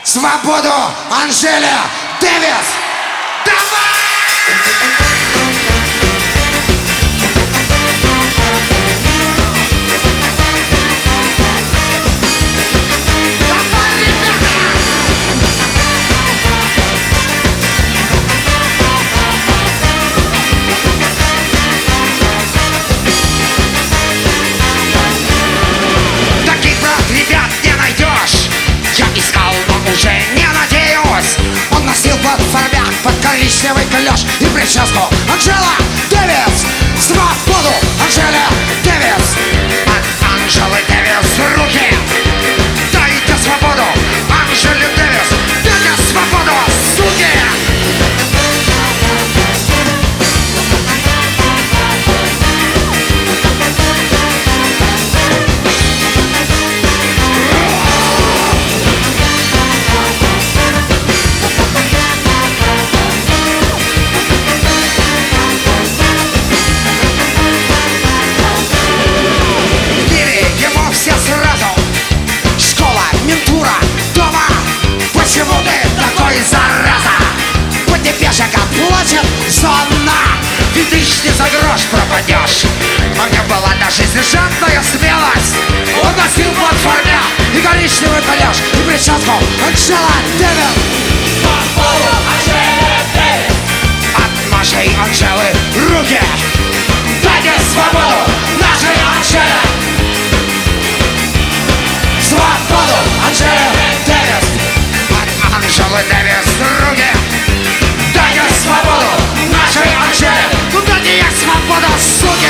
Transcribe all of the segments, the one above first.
Свободу Анжеле Дэвис! Давай! Уже не надеюсь. Он носил платформяк под коричневый клеш и прическу. Анжела Дэвис! Свободу Анжеле Дэвис! От Анжелы Дэвис руки! Дайте свободу Анжеле Дэвис! Дайте свободу, суки! Плачет сонно, и ты ж не за грош пропадешь. У меня была даже сержантная смелость. Он носил платформе и коричневый колеш и прическу Анжела Дэвис! Свободу Анжеле Дэвис! От нашей Анжелы руки! Дайте свободу нашей Анжеле! Свободу Анжеле Дэвис! От Анжелы Дэвис руки! Дайте свободу нашей Анжеле! Ну дайте ей свободу, суки!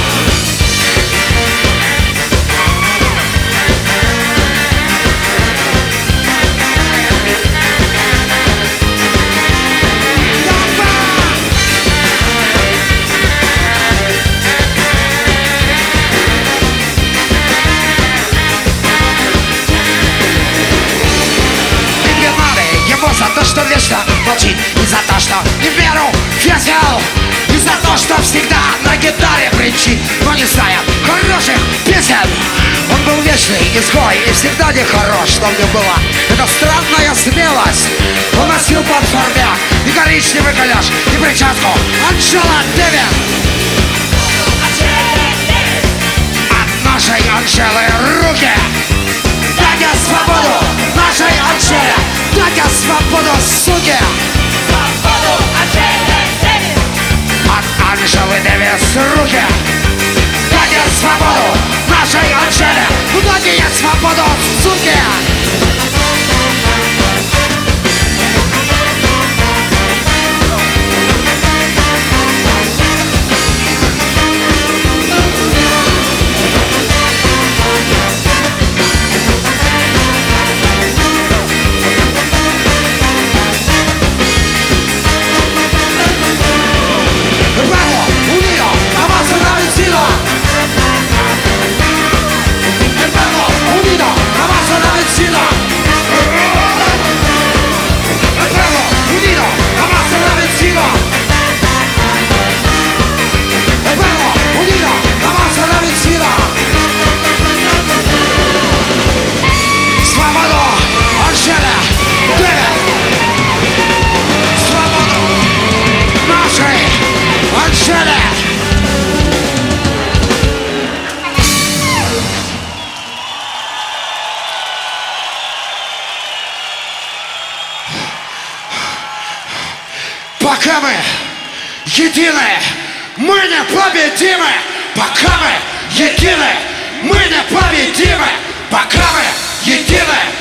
За то, что вечно молчит, и за то, что не веру фесел, и за то, что всегда на гитаре кричит, но не знает хороших песен. Он был вечный изгой и всегда нехорош, что в нем была эта странная смелость. Он носил платформяк и коричневый колеш и прическу Анжела Дэвис! От нашей Анжелы руки! Дайте свободу нашей Анжеле! Дайте свободу, суки! Свободу Анжеле Дэвис! От Анжелы Дэвис руки! Дайте свободу нашей Анжеле! Дайте ей свободу, суки! Пока мы едины, мы не победимы. Пока мы едины, мы не победимы. Пока мы едины.